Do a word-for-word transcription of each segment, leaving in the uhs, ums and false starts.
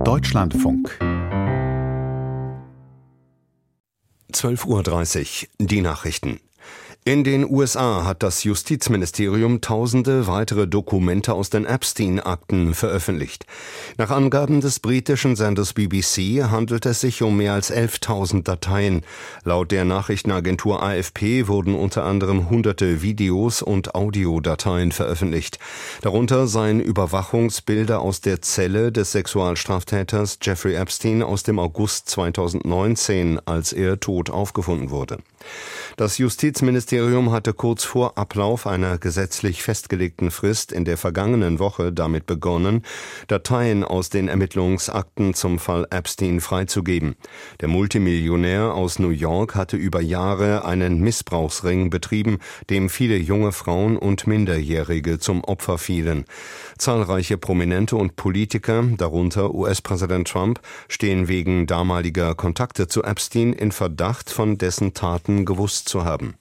Deutschlandfunk. zwölf Uhr dreißig, die Nachrichten. In den U S A hat das Justizministerium tausende weitere Dokumente aus den Epstein-Akten veröffentlicht. Nach Angaben des britischen Senders B B C handelt es sich um mehr als elftausend Dateien. Laut der Nachrichtenagentur A F P wurden unter anderem hunderte Videos und Audiodateien veröffentlicht. Darunter seien Überwachungsbilder aus der Zelle des Sexualstraftäters Jeffrey Epstein aus dem August zweitausendneunzehn, als er tot aufgefunden wurde. Das Justizministerium hatte kurz vor Ablauf einer gesetzlich festgelegten Frist in der vergangenen Woche damit begonnen, Dateien aus den Ermittlungsakten zum Fall Epstein freizugeben. Der Multimillionär aus New York hatte über Jahre einen Missbrauchsring betrieben, dem viele junge Frauen und Minderjährige zum Opfer fielen. Zahlreiche Prominente und Politiker, darunter U S-Präsident Trump, stehen wegen damaliger Kontakte zu Epstein in Verdacht, von dessen Taten gewusst zu haben.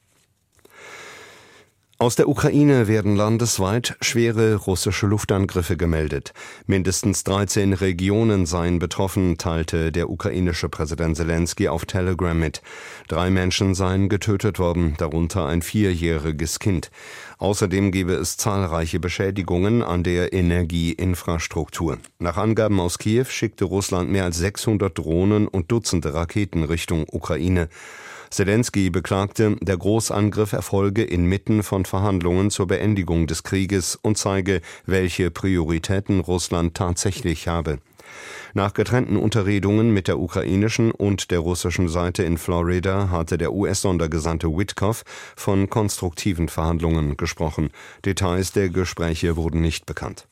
Aus der Ukraine werden landesweit schwere russische Luftangriffe gemeldet. Mindestens dreizehn Regionen seien betroffen, teilte der ukrainische Präsident Zelensky auf Telegram mit. Drei Menschen seien getötet worden, darunter ein vierjähriges Kind. Außerdem gebe es zahlreiche Beschädigungen an der Energieinfrastruktur. Nach Angaben aus Kiew schickte Russland mehr als sechshundert Drohnen und Dutzende Raketen Richtung Ukraine. Zelensky beklagte, der Großangriff erfolge inmitten von Verhandlungen zur Beendigung des Krieges und zeige, welche Prioritäten Russland tatsächlich habe. Nach getrennten Unterredungen mit der ukrainischen und der russischen Seite in Florida hatte der U S-Sondergesandte Witkoff von konstruktiven Verhandlungen gesprochen. Details der Gespräche wurden nicht bekannt.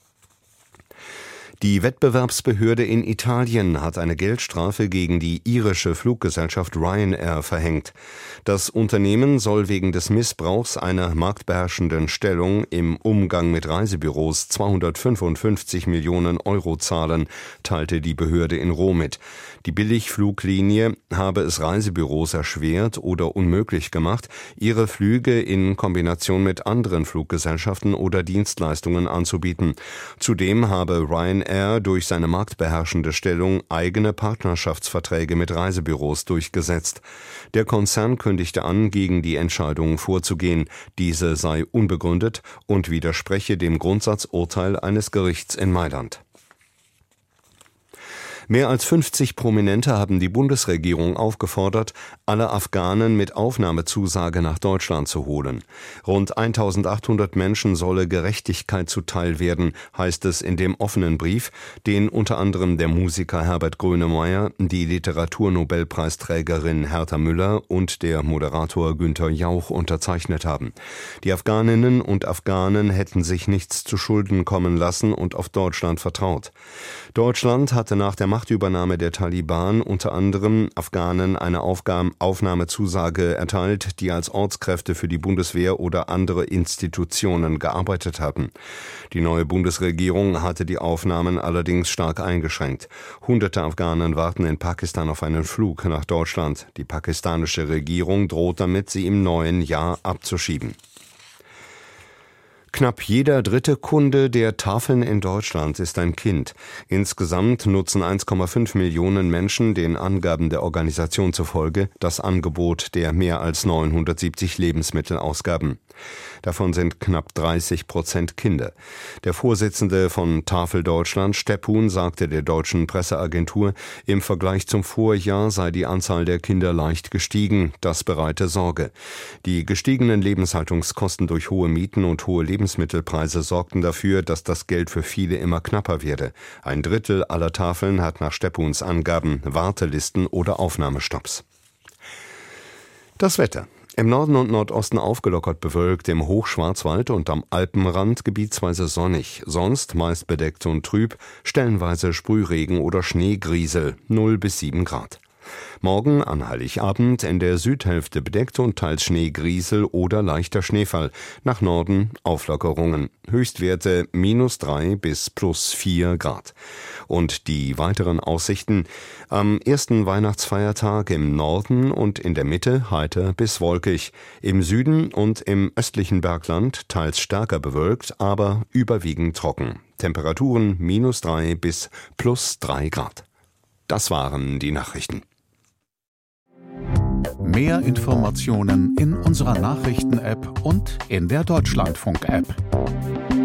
Die Wettbewerbsbehörde in Italien hat eine Geldstrafe gegen die irische Fluggesellschaft Ryanair verhängt. Das Unternehmen soll wegen des Missbrauchs einer marktbeherrschenden Stellung im Umgang mit Reisebüros zweihundertfünfundfünfzig Millionen Euro zahlen, teilte die Behörde in Rom mit. Die Billigfluglinie habe es Reisebüros erschwert oder unmöglich gemacht, ihre Flüge in Kombination mit anderen Fluggesellschaften oder Dienstleistungen anzubieten. Zudem habe Ryanair er durch seine marktbeherrschende Stellung eigene Partnerschaftsverträge mit Reisebüros durchgesetzt. Der Konzern kündigte an, gegen die Entscheidung vorzugehen. Diese sei unbegründet und widerspreche dem Grundsatzurteil eines Gerichts in Mailand. Mehr als fünfzig Prominente haben die Bundesregierung aufgefordert, alle Afghanen mit Aufnahmezusage nach Deutschland zu holen. Rund eintausendachthundert Menschen solle Gerechtigkeit zuteil werden, heißt es in dem offenen Brief, den unter anderem der Musiker Herbert Grönemeyer, die Literaturnobelpreisträgerin Herta Müller und der Moderator Günther Jauch unterzeichnet haben. Die Afghaninnen und Afghanen hätten sich nichts zu Schulden kommen lassen und auf Deutschland vertraut. Deutschland hatte nach der Machtübernahme der Taliban unter anderem Afghanen eine Aufgaben- Aufnahmezusage erteilt, die als Ortskräfte für die Bundeswehr oder andere Institutionen gearbeitet haben. Die neue Bundesregierung hatte die Aufnahmen allerdings stark eingeschränkt. Hunderte Afghanen warten in Pakistan auf einen Flug nach Deutschland. Die pakistanische Regierung droht damit, sie im neuen Jahr abzuschieben. Knapp jeder dritte Kunde der Tafeln in Deutschland ist ein Kind. Insgesamt nutzen eins Komma fünf Millionen Menschen den Angaben der Organisation zufolge das Angebot der mehr als neunhundertsiebzig Lebensmittelausgaben. Davon sind knapp dreißig Prozent Kinder. Der Vorsitzende von Tafel Deutschland, Steppun, sagte der deutschen Presseagentur, im Vergleich zum Vorjahr sei die Anzahl der Kinder leicht gestiegen. Das bereite Sorge. Die gestiegenen Lebenshaltungskosten durch hohe Mieten und hohe Lebensmittelpreise sorgten dafür, dass das Geld für viele immer knapper werde. Ein Drittel aller Tafeln hat nach Steppuns Angaben Wartelisten oder Aufnahmestopps. Das Wetter. Im Norden und Nordosten aufgelockert bewölkt, im Hochschwarzwald und am Alpenrand gebietsweise sonnig, sonst meist bedeckt und trüb, stellenweise Sprühregen oder Schneegriesel, null bis sieben Grad. Morgen an Heiligabend in der Südhälfte bedeckt und teils Schneegriesel oder leichter Schneefall. Nach Norden Auflockerungen. Höchstwerte minus drei bis plus vier Grad. Und die weiteren Aussichten: Am ersten Weihnachtsfeiertag im Norden und in der Mitte heiter bis wolkig. Im Süden und im östlichen Bergland teils stärker bewölkt, aber überwiegend trocken. Temperaturen minus drei bis plus drei Grad. Das waren die Nachrichten. Mehr Informationen in unserer Nachrichten-App und in der Deutschlandfunk-App.